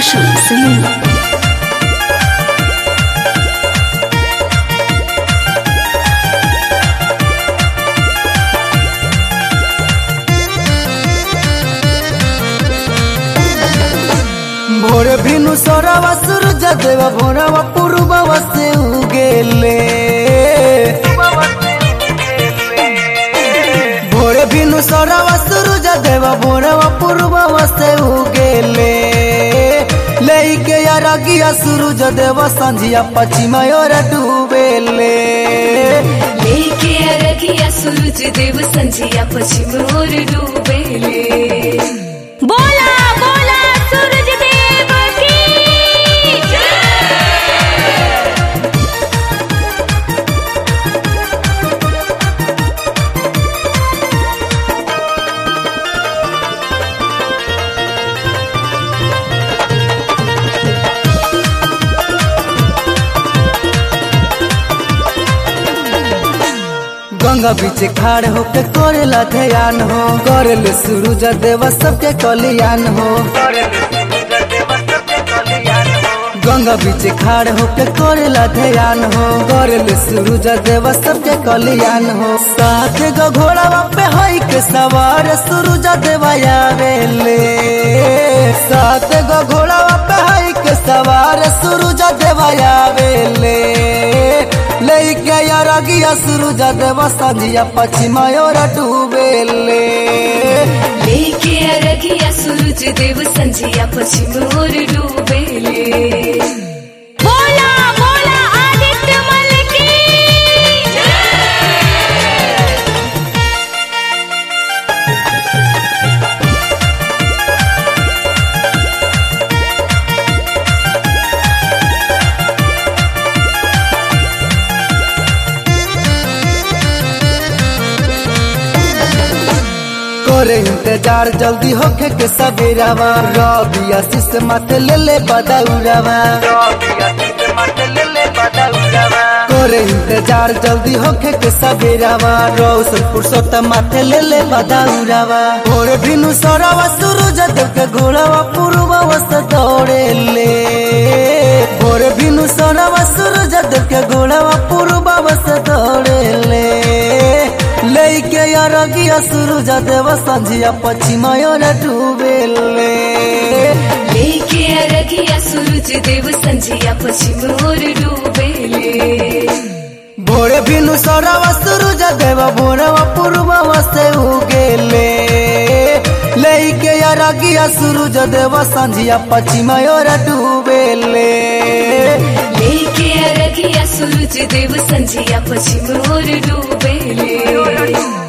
Roshan Singh. भोर भिनु सोरवा सूरज देव भोरवा पूर्ववा से उगेले भोर भिनु सोरवा सूरज देव भोरवा पूर्ववा से उगेले लेके अरगिया सूरज देव संझिया पश्चिम ओर डूबेले लेके अरगिया सूरज देव संझिया पश्चिम ओर डूबेले। बोला बोला सूरज देव की गंगा बीच खाड़ होके करेला ध्यान हो करेले सूरज देव सबके कल्याण हो गंगा बीच खाड़ होके करेला ध्यान हो करेले सूरज देव सबके कल्याण हो साथ गो घोड़ावा पे हई के सवार सूरज देव आवेले साथ गो घोड़ावा पे हई के सवार सूरज देव आवेले लेके अरगिया सूरज देव संझिया पश्चिम ओर डूबेले लेके अरगिया सूरज देव संझिया पश्चिम ओर डूबेले। बोला बोला आदित्य मल की करे इंतजार जल्दी होके के सवेरावा रवि आशीष माथे ले ले बदौरावा करे इंतजार जल्दी होके के सवेरावा रोशन पुरुषोत्तम माथे ले ले बदौरावा भोर भिनु सोरवा सूरज देव के घोड़ावा पूर्ववा से दौड़े ले भोर भिनु सोरवा सूरज देव के घोड़ावा पूर्ववा से दौड़े ले लेके अरगिया सूरज देव संझिया पश्चिम ओर डूबेले लेके अरगिया सूरज देव संझिया पश्चिम ओर डूबेले। भोर भिनु सोरवा सूरज देव भोरवा पूर्ववा से उगेले लेके अरगिया सूरज देव संझिया पश्चिम ओर डूबेले लेके अरगिया सूरज देव संझिया पश्चिम ओर डूबेले।